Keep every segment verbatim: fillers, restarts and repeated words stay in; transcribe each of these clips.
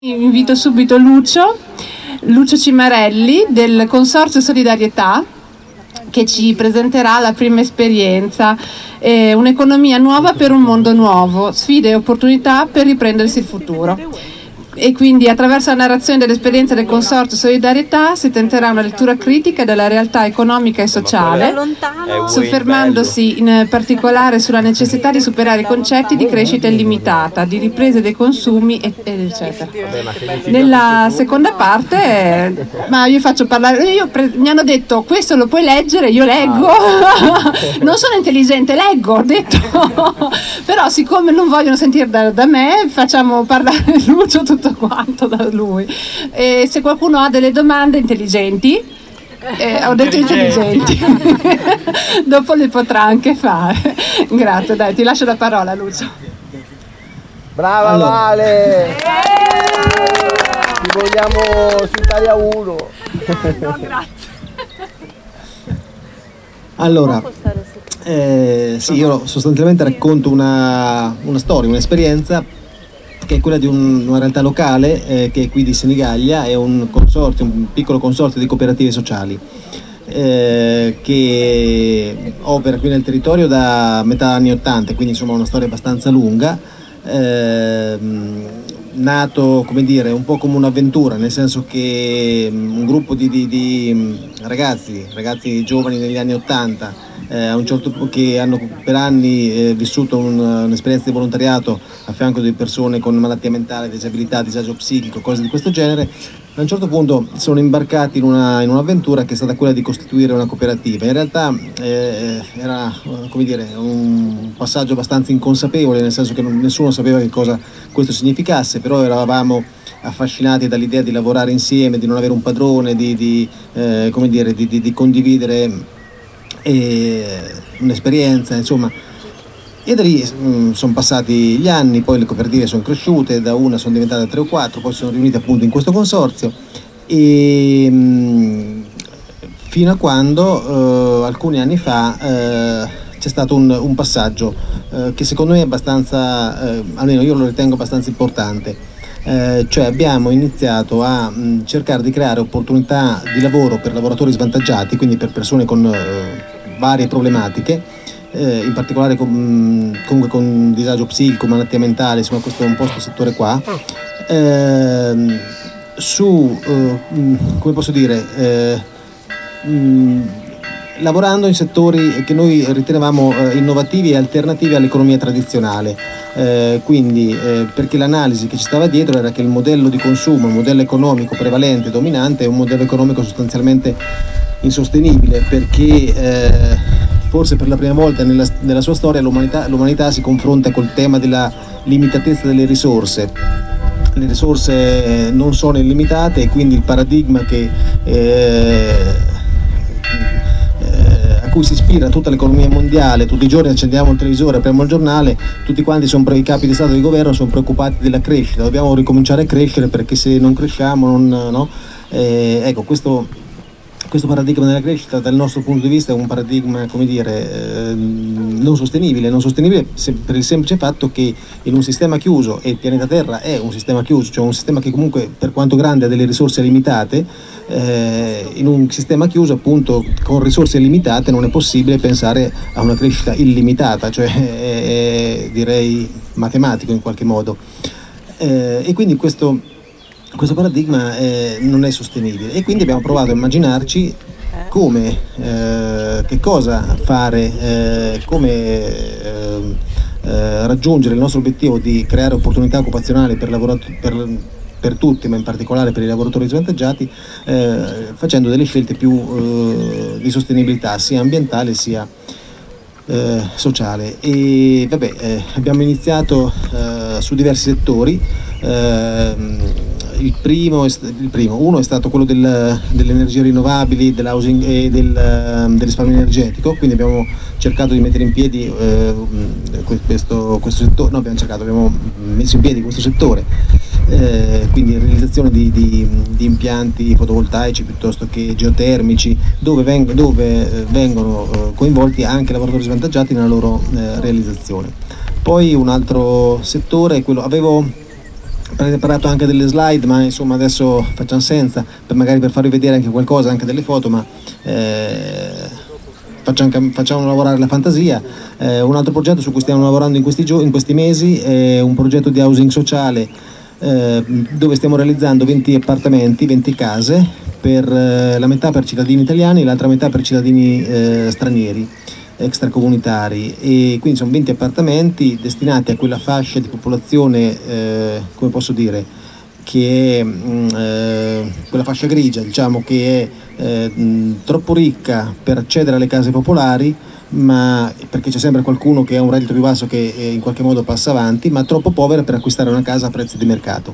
Invito subito Lucio, Lucio Cimarelli del Consorzio Solidarietà, che ci presenterà la prima esperienza, eh, un'economia nuova per un mondo nuovo, sfide e opportunità per riprendersi il futuro. E quindi attraverso la narrazione dell'esperienza del Consorzio Solidarietà si tenterà una lettura critica della realtà economica e sociale, soffermandosi in particolare sulla necessità di superare i concetti di crescita illimitata, di ripresa dei consumi, eccetera. Nella seconda parte, ma io faccio parlare, io pre- mi hanno detto questo lo puoi leggere, io leggo, non sono intelligente, leggo, ho detto, però siccome non vogliono sentire da, da me, facciamo parlare Lucio tutto quanto da lui. E se qualcuno ha delle domande intelligenti, eh, ho detto intelligenti, dopo le potrà anche fare. Grazie, dai, ti lascio la parola, Lucio. Brava allora. Vale, ti vogliamo su Italia uno. No, grazie. Allora, eh, sì, io sostanzialmente racconto una, una storia, un'esperienza che è quella di un, una realtà locale eh, che è qui di Senigallia, è un consorzio, un piccolo consorzio di cooperative sociali eh, che opera qui nel territorio da metà anni ottanta, quindi insomma una storia abbastanza lunga, eh, nato, come dire, un po' come un'avventura, nel senso che un gruppo di, di, di ragazzi, ragazzi giovani negli anni ottanta, Eh, a un certo punto, che hanno per anni eh, vissuto un, un'esperienza di volontariato a fianco di persone con malattia mentale, disabilità, disagio psichico, cose di questo genere, a un certo punto sono imbarcati in, una, in un'avventura che è stata quella di costituire una cooperativa. In realtà eh, era, come dire, un passaggio abbastanza inconsapevole, nel senso che non, nessuno sapeva che cosa questo significasse, però eravamo affascinati dall'idea di lavorare insieme, di non avere un padrone, di, di, eh, come dire, di, di, di condividere e un'esperienza, insomma, e da lì mh, sono passati gli anni, poi le cooperative sono cresciute, da una sono diventate tre o quattro, poi sono riunite appunto in questo consorzio e mh, fino a quando eh, alcuni anni fa eh, c'è stato un, un passaggio eh, che secondo me è abbastanza, eh, almeno io lo ritengo abbastanza importante. Eh, cioè abbiamo iniziato a mh, cercare di creare opportunità di lavoro per lavoratori svantaggiati, quindi per persone con eh, varie problematiche, eh, in particolare con, mh, comunque con disagio psichico, malattia mentale, insomma questo è un po' questo settore qua, eh, su, eh, mh, come posso dire, eh, mh, lavorando in settori che noi ritenevamo eh, innovativi e alternativi all'economia tradizionale. Eh, quindi eh, perché l'analisi che ci stava dietro era che il modello di consumo, il modello economico prevalente e dominante è un modello economico sostanzialmente insostenibile, perché eh, forse per la prima volta nella, nella sua storia l'umanità, l'umanità si confronta col tema della limitatezza delle risorse. Le risorse non sono illimitate e quindi il paradigma che eh, a cui si ispira tutta l'economia mondiale, tutti i giorni accendiamo il televisore, apriamo il giornale, tutti quanti sono, i capi di Stato e di governo sono preoccupati della crescita, dobbiamo ricominciare a crescere perché se non cresciamo non, no? Eh, ecco, questo, questo paradigma della crescita dal nostro punto di vista è un paradigma, come dire, eh, non sostenibile, non sostenibile per il semplice fatto che in un sistema chiuso, e il pianeta Terra è un sistema chiuso, cioè un sistema che comunque per quanto grande ha delle risorse limitate, eh, in un sistema chiuso appunto con risorse limitate non è possibile pensare a una crescita illimitata, cioè è, è, direi matematico in qualche modo, eh, e quindi questo questo paradigma eh, non è sostenibile e quindi abbiamo provato a immaginarci come, eh, che cosa fare, eh, come eh, eh, raggiungere il nostro obiettivo di creare opportunità occupazionali per, lavorat- per, per tutti, ma in particolare per i lavoratori svantaggiati, eh, facendo delle scelte più eh, di sostenibilità sia ambientale sia eh, sociale. E vabbè, eh, abbiamo iniziato eh, su diversi settori. Eh, Il primo, il primo, uno è stato quello del, delle energie rinnovabili, dell'housing e del, del risparmio energetico, quindi abbiamo cercato di mettere in piedi eh, questo, questo settore, no abbiamo cercato, abbiamo messo in piedi questo settore, eh, quindi realizzazione di, di, di impianti fotovoltaici piuttosto che geotermici, dove, veng- dove vengono coinvolti anche lavoratori svantaggiati nella loro eh, realizzazione. Poi un altro settore è quello, avevo preparato anche delle slide, ma insomma adesso facciamo senza, per magari per farvi vedere anche qualcosa, anche delle foto, ma eh, facciamo, facciamo lavorare la fantasia. Eh, un altro progetto su cui stiamo lavorando in questi, gio- in questi mesi è un progetto di housing sociale eh, dove stiamo realizzando venti appartamenti, venti case, per eh, la metà per cittadini italiani e l'altra metà per cittadini eh, stranieri, extracomunitari, e quindi sono venti appartamenti destinati a quella fascia di popolazione, eh, come posso dire, che è mh, eh, quella fascia grigia, diciamo, che è eh, mh, troppo ricca per accedere alle case popolari, ma perché c'è sempre qualcuno che ha un reddito più basso che eh, in qualche modo passa avanti, ma troppo povera per acquistare una casa a prezzi di mercato.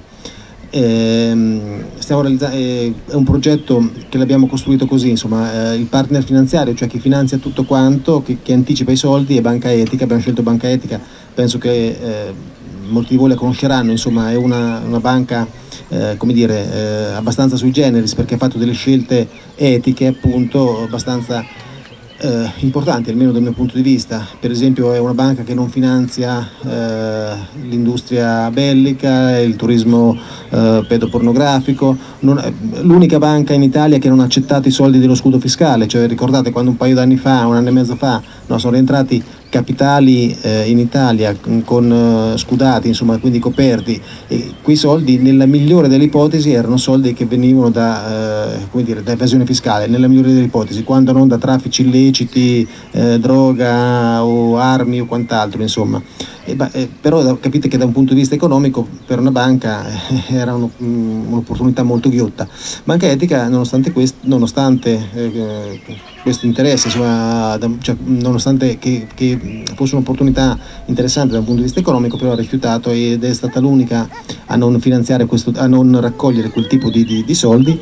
Eh, stiamo realizza- eh, è un progetto che l'abbiamo costruito così, insomma, eh, il partner finanziario, cioè chi finanzia tutto quanto, che, che anticipa i soldi, è Banca Etica. Abbiamo scelto Banca Etica, penso che eh, molti di voi la conosceranno, insomma è una, una banca eh, come dire, eh, abbastanza sui generis, perché ha fatto delle scelte etiche, appunto, abbastanza Eh, importanti, almeno dal mio punto di vista. Per esempio è una banca che non finanzia eh, l'industria bellica, il turismo eh, pedopornografico, non, eh, l'unica banca in Italia che non ha accettato i soldi dello scudo fiscale, cioè ricordate quando un paio d'anni fa, un anno e mezzo fa, no, sono rientrati capitali eh, in Italia con eh, scudati, insomma, quindi coperti, e quei soldi nella migliore delle ipotesi erano soldi che venivano da, eh, come dire, da evasione fiscale, nella migliore delle ipotesi, quando non da traffici illeciti, eh, droga o armi o quant'altro, insomma. E, beh, eh, però capite che da un punto di vista economico per una banca eh, era uno, um, un'opportunità molto ghiotta. Banca Etica, nonostante questo, nonostante eh, questo interesse, insomma, da, cioè, nonostante che, che fosse un'opportunità interessante da un punto di vista economico, però ha rifiutato ed è stata l'unica a non finanziare questo, a non raccogliere quel tipo di, di, di soldi,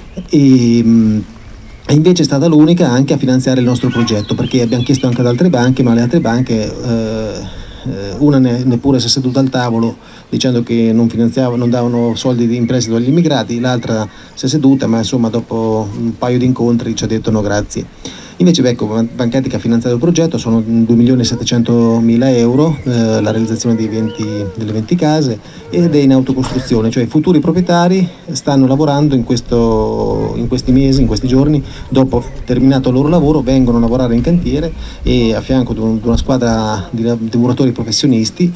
e mh, E invece è stata l'unica anche a finanziare il nostro progetto, perché abbiamo chiesto anche ad altre banche, ma le altre banche, eh, una ne, neppure si è seduta al tavolo dicendo che non finanziavano, non davano soldi di in prestito agli immigrati, l'altra si è seduta, ma insomma dopo un paio di incontri ci ha detto no grazie. Invece ecco, Banca Etica ha finanziato il progetto, sono due milioni e settecentomila euro eh, la realizzazione dei venti, delle venti case, ed è in autocostruzione, cioè i futuri proprietari stanno lavorando in, questo, in questi mesi, in questi giorni, dopo terminato il loro lavoro vengono a lavorare in cantiere e a fianco di, un, di una squadra di, di lavoratori professionisti.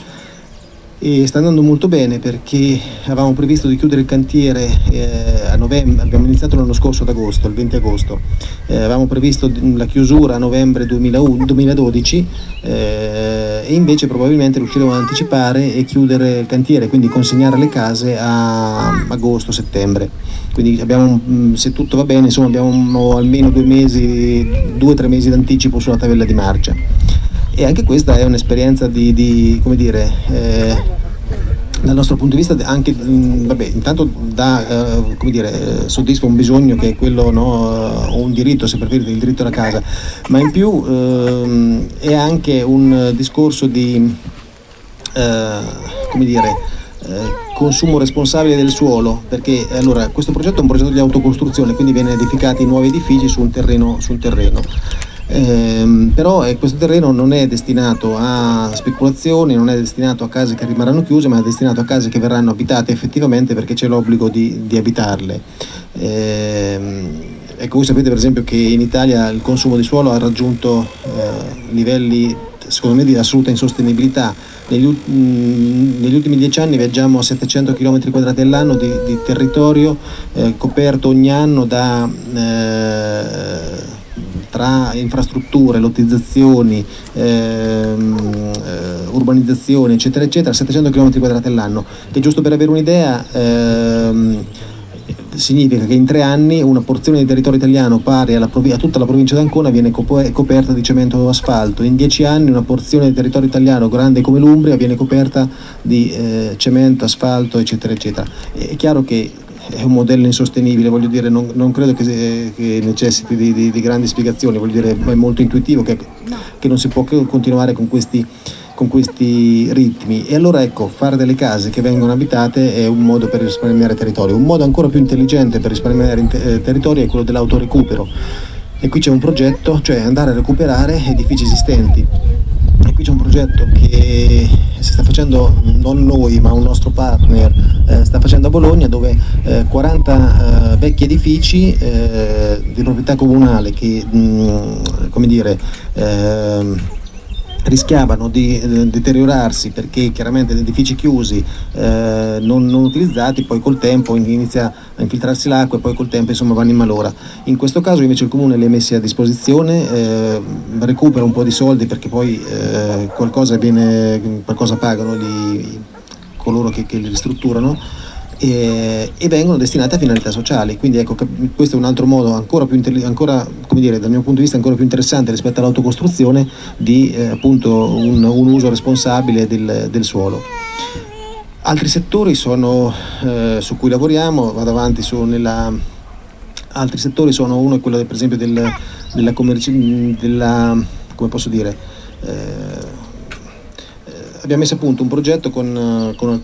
E sta andando molto bene, perché avevamo previsto di chiudere il cantiere eh, a novembre, abbiamo iniziato l'anno scorso ad agosto, il venti agosto, eh, avevamo previsto la chiusura a novembre duemiladodici eh, e invece probabilmente riusciremo ad anticipare e chiudere il cantiere, quindi consegnare le case a agosto-settembre. Quindi abbiamo, se tutto va bene, insomma abbiamo almeno due mesi, due o tre mesi d'anticipo sulla tabella di marcia. E anche questa è un'esperienza di, di come dire, eh, dal nostro punto di vista anche, mh, vabbè, intanto da, eh, come dire, eh, soddisfa un bisogno che è quello, no, o un diritto, se preferite, il diritto alla casa, ma in più eh, è anche un discorso di, eh, come dire, eh, consumo responsabile del suolo, perché allora questo progetto è un progetto di autocostruzione, quindi viene edificati nuovi edifici su un terreno, su un terreno. Eh, però eh, questo terreno non è destinato a speculazioni, non è destinato a case che rimarranno chiuse, ma è destinato a case che verranno abitate effettivamente, perché c'è l'obbligo di, di abitarle. Eh, ecco, voi sapete per esempio che in Italia il consumo di suolo ha raggiunto eh, livelli secondo me di assoluta insostenibilità. Negli, mh, negli ultimi dieci anni viaggiamo a settecento chilometri quadrati all'anno di, di territorio eh, coperto ogni anno da eh, tra infrastrutture, lottizzazioni, ehm, eh, urbanizzazioni, eccetera, eccetera, settecento chilometri quadrati all'anno, che giusto per avere un'idea ehm, significa che in tre anni una porzione di territorio italiano pari alla prov- a tutta la provincia d'Ancona viene cop- coperta di cemento o asfalto. In dieci anni una porzione di territorio italiano grande come l'Umbria viene coperta di eh, cemento, asfalto, eccetera, eccetera. È chiaro che è un modello insostenibile, voglio dire, non, non credo che, che necessiti di, di, di grandi spiegazioni, voglio dire, è molto intuitivo che, che non si può continuare con questi, con questi ritmi. E allora ecco, fare delle case che vengono abitate è un modo per risparmiare territorio. Un modo ancora più intelligente per risparmiare eh, territorio è quello dell'autorecupero. E qui c'è un progetto, cioè andare a recuperare edifici esistenti. E qui qui c'è un progetto che si sta facendo non noi ma un nostro partner eh, sta facendo a Bologna, dove eh, quaranta eh, vecchi edifici eh, di proprietà comunale che mh, come dire eh, rischiavano di eh, deteriorarsi perché chiaramente edifici chiusi eh, non, non utilizzati, poi col tempo inizia a infiltrarsi l'acqua e poi col tempo insomma vanno in malora. In questo caso invece il comune li ha messi a disposizione, eh, recupera un po' di soldi perché poi eh, qualcosa, viene, qualcosa pagano gli, coloro che, che li ristrutturano, e, e vengono destinate a finalità sociali. Quindi ecco, questo è un altro modo ancora più ancora, come dire, dal mio punto di vista ancora più interessante rispetto all'autocostruzione di eh, appunto un, un uso responsabile del, del suolo. Altri settori sono eh, su cui lavoriamo, vado avanti su nella altri settori sono uno è quello del, per esempio del, della commerci della come posso dire eh, eh, abbiamo messo a punto un progetto con, con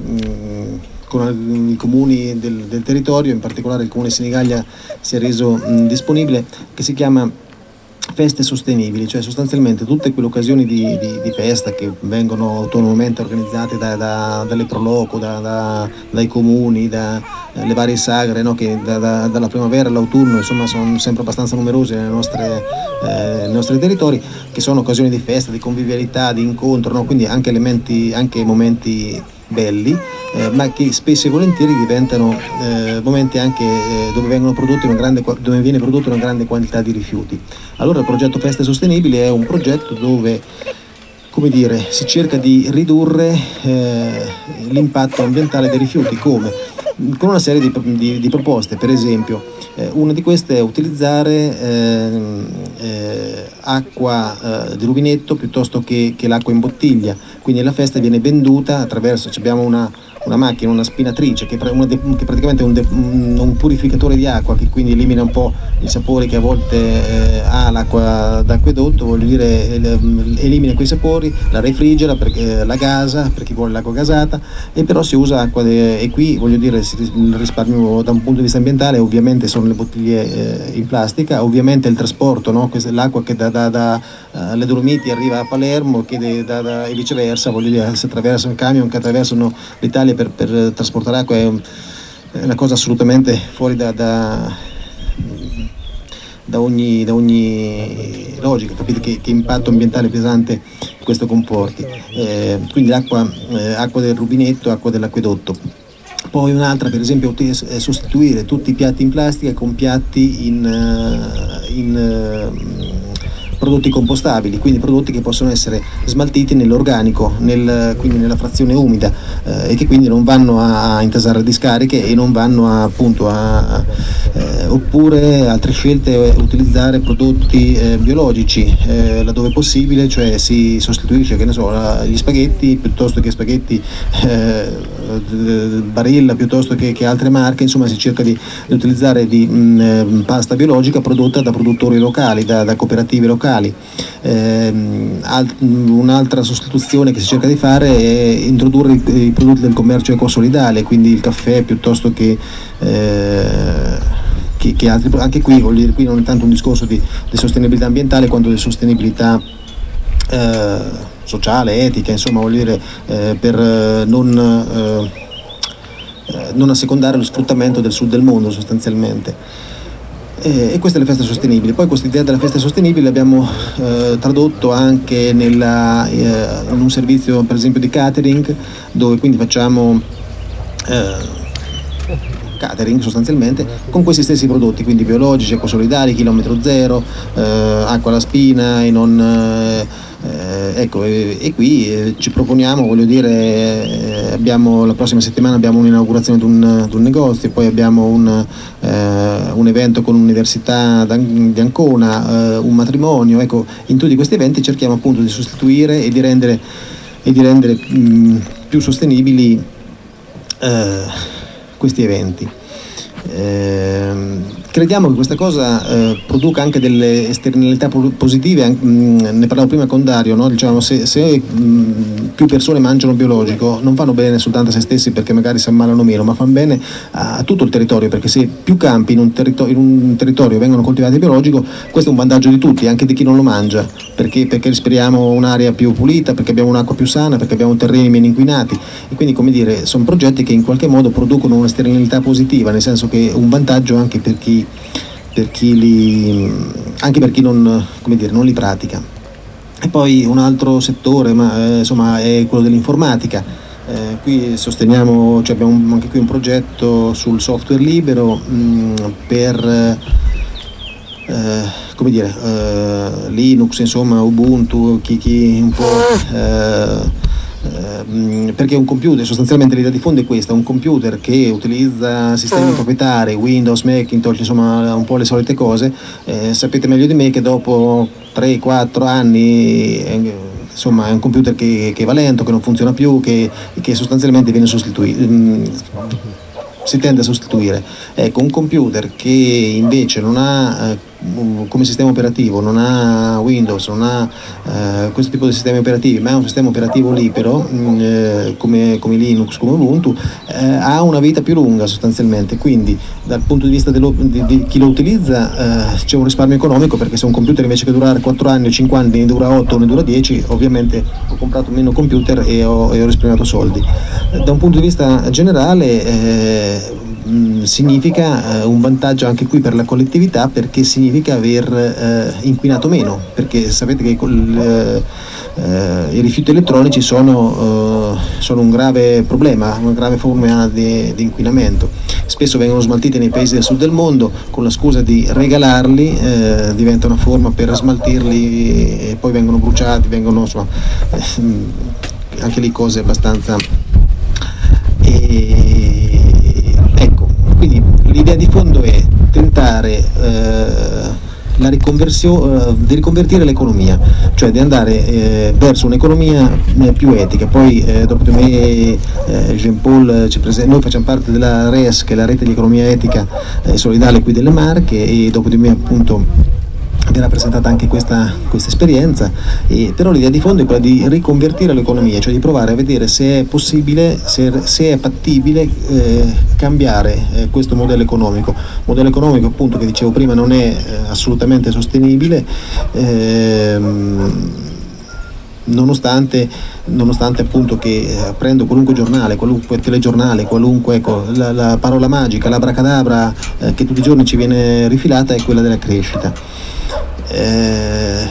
con i comuni del, del territorio, in particolare il comune di Senigallia si è reso mh, disponibile, che si chiama Feste Sostenibili, cioè sostanzialmente tutte quelle occasioni di, di, di festa che vengono autonomamente organizzate da, da, dalle Proloco, da, da, dai comuni, dalle eh, varie sagre, no, che da, da, dalla primavera all'autunno insomma sono sempre abbastanza numerose nelle nostre, eh, nei nostri territori, che sono occasioni di festa, di convivialità, di incontro, no? Quindi anche elementi, anche momenti belli, eh, ma che spesso e volentieri diventano eh, momenti anche eh, dove, vengono prodotti una grande, dove viene prodotta una grande quantità di rifiuti. Allora il progetto Feste Sostenibili è un progetto dove, come dire, si cerca di ridurre eh, l'impatto ambientale dei rifiuti, come? Con una serie di, di, di proposte. Per esempio eh, una di queste è utilizzare eh, eh, acqua eh, di rubinetto piuttosto che, che l'acqua in bottiglia, quindi la festa viene venduta attraverso, abbiamo una, una macchina, una spinatrice che, una de, che praticamente è un, de, un, un purificatore di acqua, che quindi elimina un po' i sapori che a volte eh, ha l'acqua d'acquedotto, voglio dire elimina quei sapori, la refrigera, perché, la gasa per chi vuole l'acqua gasata, e però si usa acqua de, e qui voglio dire il risparmio da un punto di vista ambientale ovviamente sono le bottiglie eh, in plastica, ovviamente il trasporto, no? Questa è l'acqua che da, da, da uh, le Dolomiti arriva a Palermo, che de, da, da, e viceversa, voglio dire, se attraversa un camion che attraversano l'Italia per, per trasportare acqua è, un, è una cosa assolutamente fuori da, da, da, ogni, da ogni logica, capite che, che impatto ambientale pesante questo comporti. Eh, quindi acqua, eh, acqua del rubinetto, acqua dell'acquedotto. Poi un'altra, per esempio, è sostituire tutti i piatti in plastica con piatti in, in prodotti compostabili, quindi prodotti che possono essere smaltiti nell'organico, nel, quindi nella frazione umida, eh, e che quindi non vanno a intasare discariche e non vanno a, appunto a, eh, oppure altre scelte, utilizzare prodotti eh, biologici eh, laddove possibile, cioè si sostituisce, che ne so, gli spaghetti piuttosto che spaghetti eh, Barilla piuttosto che, che altre marche, insomma si cerca di, di utilizzare di, mh, pasta biologica prodotta da produttori locali, da, da cooperative locali. Eh, alt, un'altra sostituzione che si cerca di fare è introdurre i, i prodotti del commercio ecosolidale, quindi il caffè piuttosto che, eh, che, che altri, anche qui voglio dire, qui non è tanto un discorso di, di sostenibilità ambientale quanto di sostenibilità eh, sociale, etica, insomma voglio dire eh, per eh, non, eh, non assecondare lo sfruttamento del sud del mondo sostanzialmente. E, e questa è la festa sostenibile. Poi questa idea della festa sostenibile l'abbiamo eh, tradotto anche nella, eh, in un servizio per esempio di catering, dove quindi facciamo eh, catering sostanzialmente con questi stessi prodotti, quindi biologici, ecosolidari, chilometro zero, eh, acqua alla spina e non eh, Eh, ecco, e, e qui eh, ci proponiamo, voglio dire, eh, abbiamo, la prossima settimana abbiamo un'inaugurazione di un, di un negozio, poi abbiamo un, eh, un evento con l'Università di Ancona, eh, un matrimonio, ecco, in tutti questi eventi cerchiamo appunto di sostituire e di rendere, e di rendere mh, più sostenibili eh, questi eventi. Eh, crediamo che questa cosa eh, produca anche delle esternalità positive, mh, ne parlavo prima con Dario, no? Diciamo, se, se mh, più persone mangiano biologico non fanno bene soltanto a se stessi perché magari si ammalano meno, ma fanno bene a, a tutto il territorio, perché se più campi in un, territorio, in un territorio vengono coltivati biologico, questo è un vantaggio di tutti, anche di chi non lo mangia, perché, perché respiriamo un'aria più pulita, perché abbiamo un'acqua più sana, perché abbiamo terreni meno inquinati, e quindi, come dire, sono progetti che in qualche modo producono un'esternalità positiva, nel senso che un vantaggio anche per chi, per chi li, anche per chi non, come dire, non li pratica. E poi un altro settore, ma, eh, insomma, è quello dell'informatica. Eh, qui sosteniamo, cioè abbiamo anche qui un progetto sul software libero mh, per eh, come dire, eh, Linux, insomma, Ubuntu, chi, chi un po' eh, Eh, perché un computer, sostanzialmente l'idea di fondo è questa: un computer che utilizza sistemi proprietari, Windows, Macintosh, insomma un po' le solite cose, eh, sapete meglio di me che dopo tre quattro anni eh, insomma è un computer che, che va lento, che non funziona più, che, che sostanzialmente viene sostituito, mh, si tende a sostituire. Ecco, un computer che invece non ha eh, come sistema operativo, non ha Windows, non ha eh, questo tipo di sistemi operativi, ma è un sistema operativo libero, mh, eh, come, come Linux, come Ubuntu, eh, ha una vita più lunga sostanzialmente. Quindi dal punto di vista dello, di, di chi lo utilizza eh, c'è un risparmio economico, perché se un computer invece che durare quattro anni o cinque anni ne dura otto o ne dura dieci, ovviamente ho comprato meno computer e ho, e ho risparmiato soldi. Da un punto di vista generale eh, mh, significa eh, un vantaggio anche qui per la collettività, perché significa aver eh, inquinato meno, perché sapete che col, eh, eh, i rifiuti elettronici sono, eh, sono un grave problema, una grave forma di, di inquinamento. Spesso vengono smaltiti nei paesi del sud del mondo con la scusa di regalarli, eh, diventa una forma per smaltirli e poi vengono bruciati, vengono insomma, eh, anche lì cose abbastanza. E, ecco, quindi l'idea di fondo è tentare eh, la riconversione, eh, di riconvertire l'economia, cioè di andare eh, verso un'economia eh, più etica. Poi eh, dopo di me eh, Jean Paul ci presenta, noi facciamo parte della R E S, che è la rete di economia etica e eh, solidale qui delle Marche, e dopo di me appunto verrà presentata anche questa, questa esperienza, e però l'idea di fondo è quella di riconvertire l'economia, cioè di provare a vedere se è possibile, se, se è fattibile eh, cambiare eh, questo modello economico, modello economico appunto che dicevo prima non è eh, assolutamente sostenibile, ehm, nonostante, nonostante appunto che eh, prendo qualunque giornale, qualunque telegiornale, qualunque, ecco, la, la parola magica, l'abracadabra eh, che tutti i giorni ci viene rifilata è quella della crescita. Eh,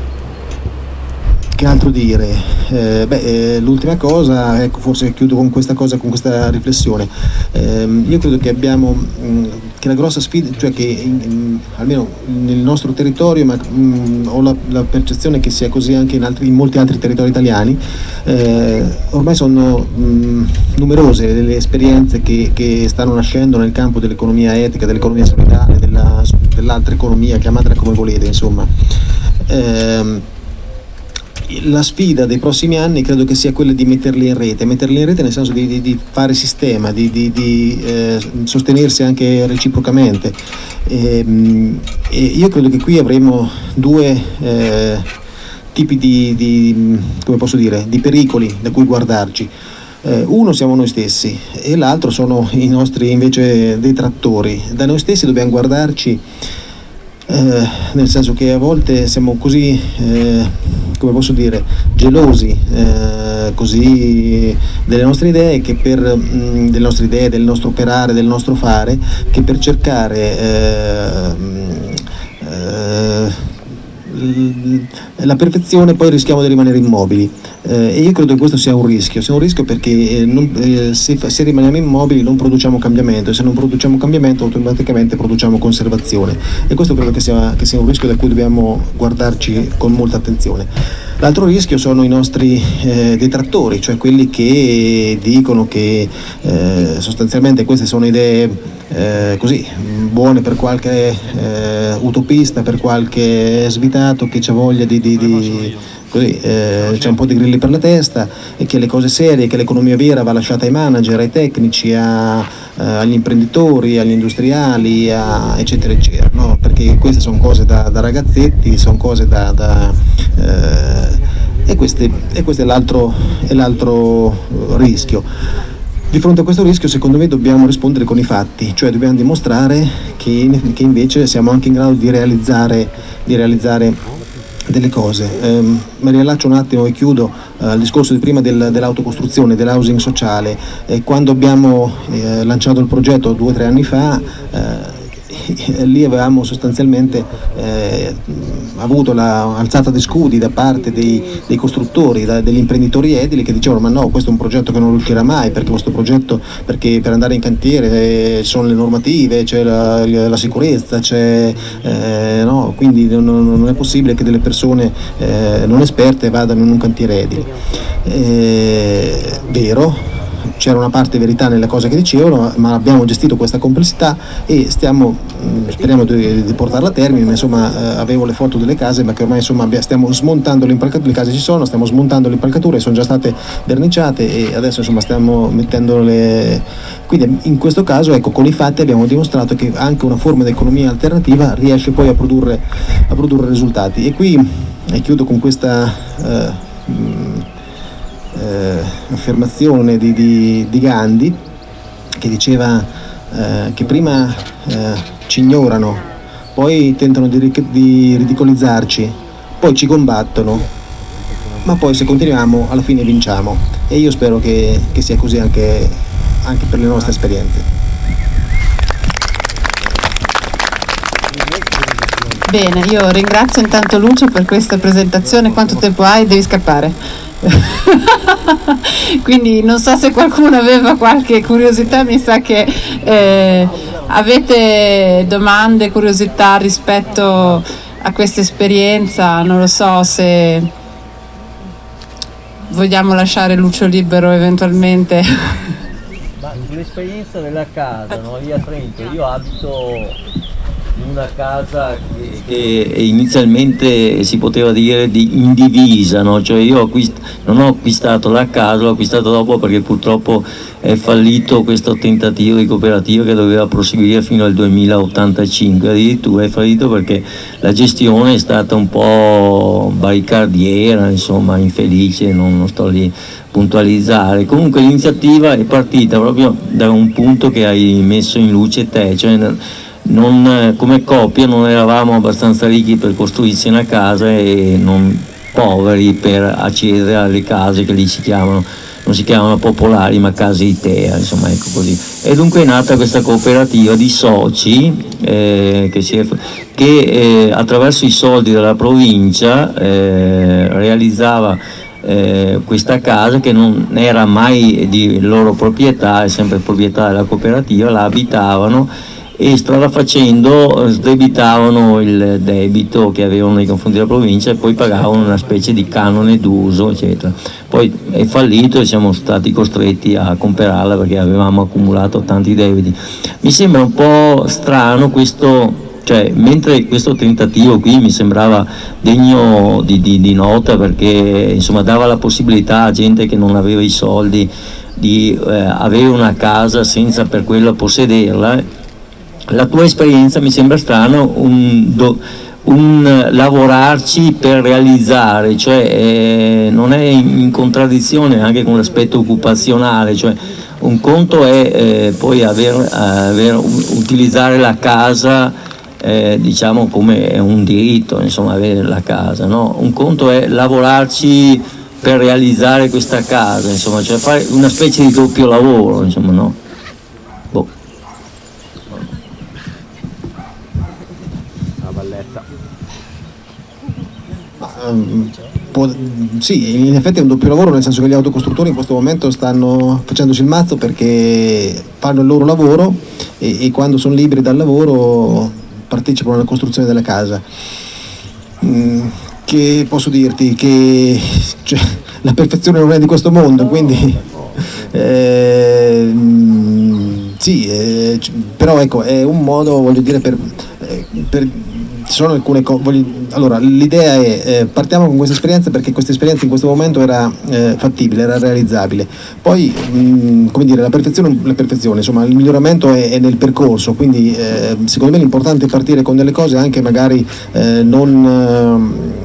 che altro dire? Eh, beh, eh, l'ultima cosa, ecco, forse chiudo con questa cosa, con questa riflessione. Eh, io credo che abbiamo mh, che la grossa sfida, cioè che in, in, almeno nel nostro territorio, ma mh, ho la, la percezione che sia così anche in, altri, in molti altri territori italiani, eh, ormai sono mh, numerose le esperienze che, che stanno nascendo nel campo dell'economia etica, dell'economia solidale, della, dell'altra economia, chiamatela come volete, insomma. Eh, La sfida dei prossimi anni credo che sia quella di metterli in rete, metterli in rete nel senso di, di, di fare sistema, di, di, di eh, sostenersi anche reciprocamente. E, e io credo che qui avremo due eh, tipi di, di, come posso dire, di pericoli da cui guardarci. Eh, uno siamo noi stessi e l'altro sono i nostri invece detrattori. Da noi stessi dobbiamo guardarci eh, nel senso che a volte siamo così eh, come posso dire, gelosi eh, così delle nostre idee, che per mh, delle nostre idee, del nostro operare, del nostro fare, che per cercare eh, eh, la perfezione poi rischiamo di rimanere immobili, eh, e io credo che questo sia un rischio, sia un rischio perché non, eh, se, se rimaniamo immobili non produciamo cambiamento, e se non produciamo cambiamento automaticamente produciamo conservazione, e questo credo che sia, che sia un rischio da cui dobbiamo guardarci con molta attenzione. L'altro rischio sono i nostri eh, detrattori, cioè quelli che dicono che eh, sostanzialmente queste sono idee eh, così buone per qualche eh, utopista, per qualche svitato che c'ha voglia di, di, di, così eh, c'è un po' di grilli per la testa, e che le cose serie, che l'economia vera va lasciata ai manager, ai tecnici, a, eh, agli imprenditori, agli industriali, a, eccetera eccetera, no? Perché queste sono cose da, da ragazzetti, sono cose da, da eh, e, queste, e questo è l'altro, è l'altro rischio. Di fronte a questo rischio, secondo me, dobbiamo rispondere con i fatti, cioè dobbiamo dimostrare che, che invece siamo anche in grado di realizzare, di realizzare delle cose. Eh, mi riallaccio un attimo e chiudo eh, al discorso di prima del, dell'autocostruzione, dell'housing sociale. Eh, quando abbiamo eh, lanciato il progetto due o tre anni fa, eh, lì avevamo sostanzialmente eh, avuto l'alzata di scudi da parte dei, dei costruttori, da, degli imprenditori edili, che dicevano: ma no, questo è un progetto che non riuscirà mai, perché questo progetto, perché per andare in cantiere eh, ci sono le normative, c'è la, la sicurezza, c'è, eh, no, quindi non, non è possibile che delle persone eh, non esperte vadano in un cantiere edile. Eh, vero, c'era una parte verità nelle cose che dicevano, ma abbiamo gestito questa complessità e stiamo, speriamo di, di portarla a termine. Insomma, eh, avevo le foto delle case, ma che ormai insomma stiamo smontando l'impalcatura, le case ci sono, stiamo smontando l'impalcatura, sono già state verniciate e adesso insomma stiamo mettendo le... Quindi in questo caso, ecco, con i fatti abbiamo dimostrato che anche una forma di economia alternativa riesce poi a produrre, a produrre risultati. E qui, e chiudo con questa eh, Eh, affermazione di, di, di Gandhi, che diceva eh, che prima eh, ci ignorano, poi tentano di, di ridicolizzarci, poi ci combattono, ma poi se continuiamo alla fine vinciamo. E io spero che, che sia così anche, anche per le nostre esperienze. Bene, io ringrazio intanto Lucio per questa presentazione. Quanto tempo hai? Devi scappare. Quindi non so se qualcuno aveva qualche curiosità, mi sa che eh, avete domande, curiosità rispetto a questa esperienza. Non lo so se vogliamo lasciare Lucio libero eventualmente. Ma sull'esperienza della casa, no? Lì a Trento, io abito in una casa che, che inizialmente si poteva dire di indivisa, no? Cioè io acquist- non ho acquistato la casa, l'ho acquistato dopo perché purtroppo è fallito questo tentativo di cooperativa che doveva proseguire fino al duemilaottantacinque, addirittura è fallito perché la gestione è stata un po' baricardiera, insomma infelice, non, non sto lì puntualizzare. Comunque l'iniziativa è partita proprio da un punto che hai messo in luce te, cioè non, come coppia non eravamo abbastanza ricchi per costruirsi una casa e non poveri per accedere alle case che lì si chiamano, non si chiamano popolari ma case Itea, insomma, ecco così. E dunque è nata questa cooperativa di soci eh, che, si è, che eh, attraverso i soldi della provincia eh, realizzava eh, questa casa che non era mai di loro proprietà, è sempre proprietà della cooperativa, la abitavano e strada facendo sdebitavano il debito che avevano nei confronti della provincia e poi pagavano una specie di canone d'uso, eccetera. Poi è fallito e siamo stati costretti a comprarla perché avevamo accumulato tanti debiti. Mi sembra un po' strano questo, cioè mentre questo tentativo qui mi sembrava degno di, di, di nota, perché insomma dava la possibilità a gente che non aveva i soldi di eh, avere una casa senza per quello possederla. La tua esperienza mi sembra strano, un, do, un lavorarci per realizzare, cioè eh, non è in, in contraddizione anche con l'aspetto occupazionale, cioè un conto è eh, poi aver, aver, utilizzare la casa eh, diciamo come un diritto, insomma, avere la casa, no? Un conto è lavorarci per realizzare questa casa, insomma, cioè fare una specie di doppio lavoro, insomma, no? Boh. Può, sì, in effetti è un doppio lavoro, nel senso che gli autocostruttori in questo momento stanno facendosi il mazzo perché fanno il loro lavoro e, e quando sono liberi dal lavoro partecipano alla costruzione della casa. Mm, che posso dirti? Che cioè, la perfezione non è di questo mondo, quindi eh, sì, eh, però ecco, è un modo, voglio dire, per, per sono alcune cose. Allora, l'idea è eh, partiamo con questa esperienza perché questa esperienza in questo momento era eh, fattibile, era realizzabile. Poi, mh, come dire, la perfezione, la perfezione, insomma, il miglioramento è, è nel percorso, quindi eh, secondo me l'importante è partire con delle cose anche magari eh, non. Eh,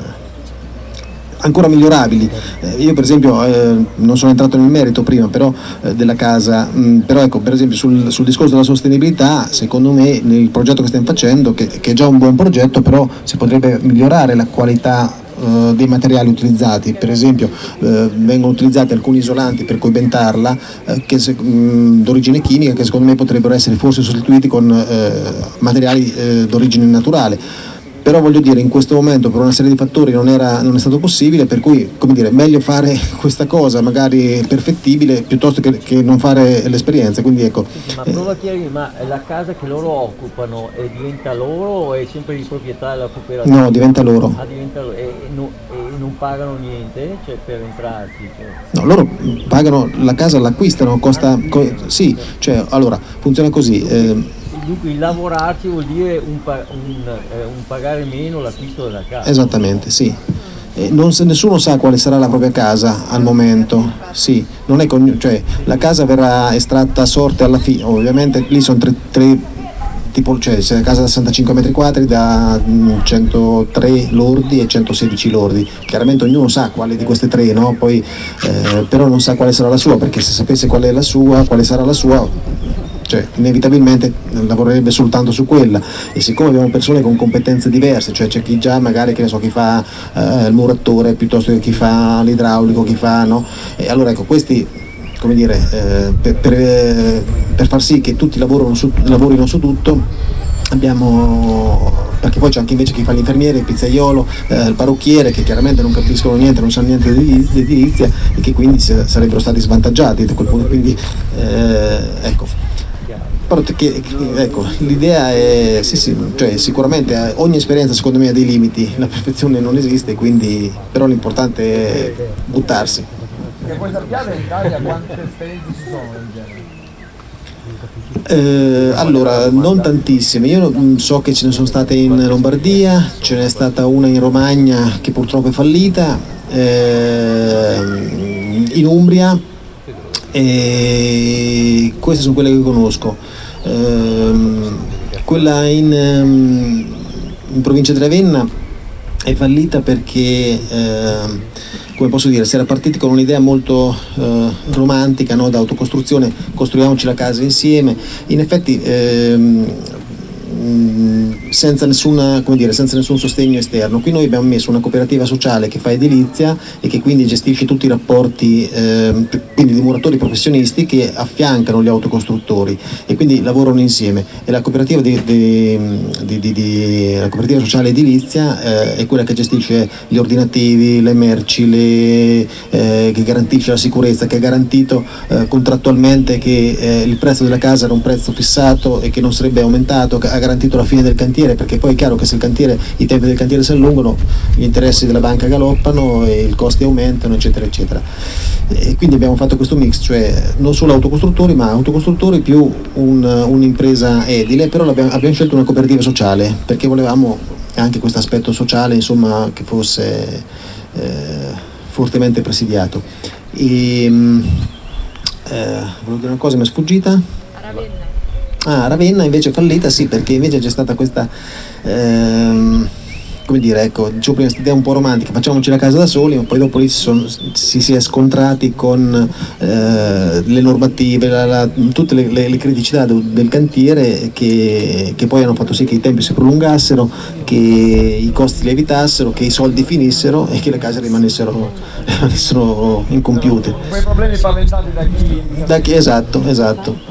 ancora migliorabili. Eh, io per esempio eh, non sono entrato nel merito prima però eh, della casa, mh, però ecco, per esempio sul, sul discorso della sostenibilità, secondo me nel progetto che stiamo facendo, che, che è già un buon progetto, però si potrebbe migliorare la qualità eh, dei materiali utilizzati. Per esempio eh, vengono utilizzati alcuni isolanti per coibentarla eh, che se, mh, d'origine chimica, che secondo me potrebbero essere forse sostituiti con eh, materiali eh, d'origine naturale. Però voglio dire, in questo momento per una serie di fattori non, era, non è stato possibile, per cui, come dire, meglio fare questa cosa magari perfettibile piuttosto che, che non fare l'esperienza, quindi ecco. Ma prova a chiarire, ma la casa che loro occupano è, diventa loro o è sempre di proprietà della cooperativa? No, diventa loro. Ah, diventa loro. E, e, no, e non pagano niente, cioè per entrarci? Cioè. No, loro pagano, la casa l'acquistano, costa, co, sì, cioè, allora, funziona così. Eh, Dunque il lavorarci vuol dire un, pa- un, eh, un pagare meno l'acquisto della casa. Esattamente, sì. Eh, non se, nessuno sa quale sarà la propria casa al momento, sì. Non è con, cioè, la casa verrà estratta a sorte alla fine, ovviamente lì sono tre, tre tipo, cioè c'è la casa da sessantacinque metri quadri da centotré lordi e centosedici lordi. Chiaramente ognuno sa quale di queste tre, no? Poi, eh, però non sa quale sarà la sua, perché se sapesse qual è la sua, quale sarà la sua, cioè inevitabilmente lavorerebbe soltanto su quella, e siccome abbiamo persone con competenze diverse, cioè c'è chi già magari, che ne so, chi fa eh, il muratore piuttosto che chi fa l'idraulico, chi fa, no? E allora ecco, questi, come dire, eh, per, per, per far sì che tutti lavorino su, lavorino su tutto, abbiamo, perché poi c'è anche invece chi fa l'infermiere, il pizzaiolo, eh, il parrucchiere, che chiaramente non capiscono niente, non sanno niente di, di edilizia e che quindi sarebbero stati svantaggiati da quel punto, quindi eh, ecco. Però che, che, ecco, l'idea è sì, sì, cioè sicuramente ogni esperienza secondo me ha dei limiti, la perfezione non esiste, quindi però l'importante è buttarsi. Che voi sappiate in Italia quante esperienze ci sono del genere? Eh, allora, non tantissime, io so che ce ne sono state in Lombardia, ce n'è stata una in Romagna che purtroppo è fallita, eh, in Umbria, e queste sono quelle che conosco. Ehm, quella in, in provincia di Ravenna è fallita perché, ehm, come posso dire, si era partiti con un'idea molto eh, romantica, no? Da autocostruzione, costruiamoci la casa insieme. In effetti ehm, senza nessuna, come dire, senza nessun sostegno esterno. Qui noi abbiamo messo una cooperativa sociale che fa edilizia e che quindi gestisce tutti i rapporti, eh, quindi di muratori professionisti che affiancano gli autocostruttori e quindi lavorano insieme. E la cooperativa, di, di, di, di, di, la cooperativa sociale edilizia eh, è quella che gestisce gli ordinativi, le merci, le, eh, che garantisce la sicurezza, che ha garantito eh, contrattualmente che eh, il prezzo della casa era un prezzo fissato e che non sarebbe aumentato, ha garantito la fine del cantiere, perché poi è chiaro che se il cantiere, i tempi del cantiere si allungano, gli interessi della banca galoppano e i costi aumentano, eccetera eccetera. E quindi abbiamo fatto questo mix, cioè non solo autocostruttori ma autocostruttori più un, un'impresa edile, però abbiamo, abbiamo scelto una cooperativa sociale perché volevamo anche questo aspetto sociale, insomma, che fosse eh, fortemente presidiato. E, eh, volevo dire una cosa, mi è sfuggita? Ravenna. Ah, Ravenna invece è fallita, sì, perché invece c'è stata questa, ehm, come dire, ecco, dicevo prima, questa idea un po' romantica, facciamoci la casa da soli, ma poi dopo lì si, sono, si, si è scontrati con eh, le normative, la, la, tutte le, le, le criticità del, del cantiere che, che poi hanno fatto sì che i tempi si prolungassero, che i costi lievitassero, che i soldi finissero e che le case rimanessero, rimanessero incompiute. Quei problemi paventati da chi... Da chi, esatto, esatto.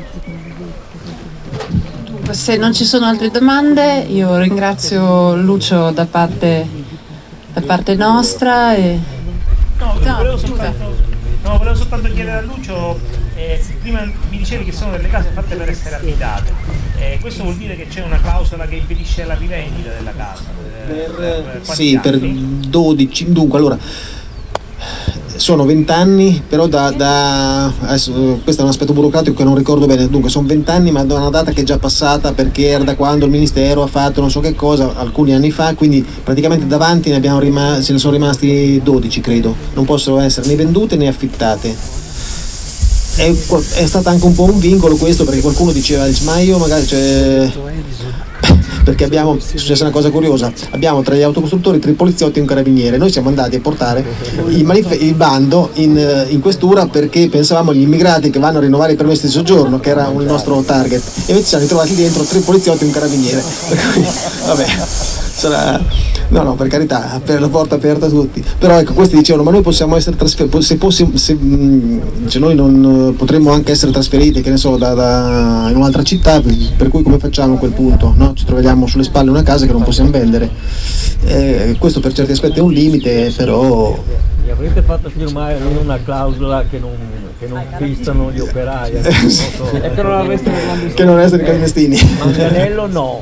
Se non ci sono altre domande, io ringrazio Lucio da parte, da parte nostra. E... No, volevo soltanto, no, volevo soltanto chiedere a Lucio, eh, prima mi dicevi che sono delle case fatte per essere abitate, eh, questo vuol dire che c'è una clausola che impedisce la rivendita della casa? Eh, per, per sì, per dodici, dunque allora... sono vent'anni, però da, da adesso, questo è un aspetto burocratico che non ricordo bene, dunque sono vent'anni ma da una data che è già passata, perché era da quando il ministero ha fatto non so che cosa alcuni anni fa, quindi praticamente davanti ne abbiamo rimasti, ce ne sono rimasti dodici credo, non possono essere né vendute né affittate. È, è stato anche un po' un vincolo questo, perché qualcuno diceva ma io magari cioè, perché abbiamo, è successa una cosa curiosa, abbiamo tra gli autocostruttori tre poliziotti e un carabiniere, noi siamo andati a portare il, manif- il bando in, in questura perché pensavamo agli immigrati che vanno a rinnovare i permessi di soggiorno, che era un, il nostro target, e invece siamo ritrovati dentro tre poliziotti e un carabiniere, per cui, vabbè, sarà... No, no, per carità, per la porta aperta a tutti. Però ecco, questi dicevano, ma noi possiamo essere trasferiti, se, possi- se mh, cioè noi non potremmo anche essere trasferiti, che ne so, da, da, in un'altra città, per cui come facciamo a quel punto? No? Ci troviamo sulle spalle una casa che non possiamo vendere. Eh, questo per certi aspetti è un limite, però... Mi avrete fatto firmare una clausola che non, che non pistano gli operai, non so, E che non arrestano i clandestini. Che non essere clandestini. Manganello no.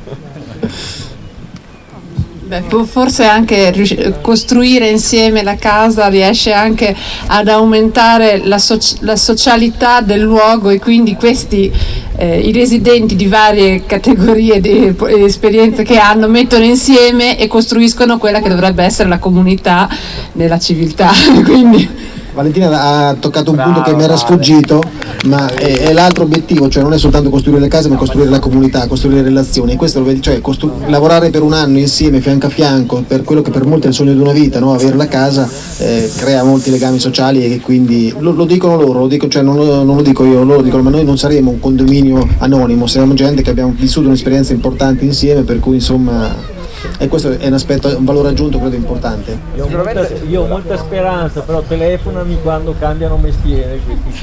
Beh, forse anche costruire insieme la casa riesce anche ad aumentare la, so- la socialità del luogo, e quindi questi eh, i residenti di varie categorie di esperienze che hanno mettono insieme e costruiscono quella che dovrebbe essere la comunità della civiltà. Quindi Valentina ha toccato un punto che mi era sfuggito, ma è, è l'altro obiettivo, cioè non è soltanto costruire le case ma costruire la comunità, costruire relazioni, e questo lo vedi, cioè costru- lavorare per un anno insieme fianco a fianco per quello che per molti è il sogno di una vita, no? Avere la casa eh, crea molti legami sociali, e quindi lo, lo dicono loro, lo dico, cioè non, lo, non lo dico io, loro dicono, ma noi non saremo un condominio anonimo, siamo gente che abbiamo vissuto un'esperienza importante insieme, per cui insomma... E questo è un aspetto, un valore aggiunto credo importante. Io ho molta, io ho molta speranza, però telefonami quando cambiano mestiere questi.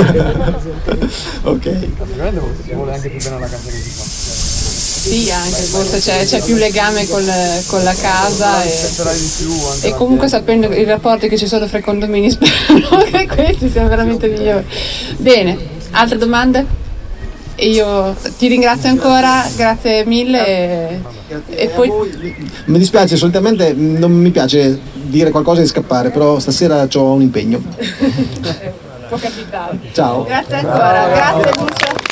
Ok. Sicuramente si vuole anche più bene alla casa che si fa. sì, anche forse c'è, c'è più legame col, con la casa, e, e comunque sapendo i rapporti che ci sono fra i condomini spero che questi siano veramente migliori. Bene, altre domande? Io ti ringrazio ancora, grazie mille, e, e poi mi dispiace, solitamente non mi piace dire qualcosa e scappare, però stasera ho un impegno. può capitare. Ciao. Grazie ancora, grazie Lucio.